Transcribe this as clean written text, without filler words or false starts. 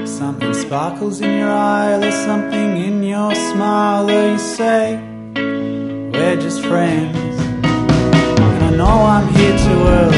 Something sparkles in your eye, there's something in your smile, though you say we're just friends. And I know I'm here too early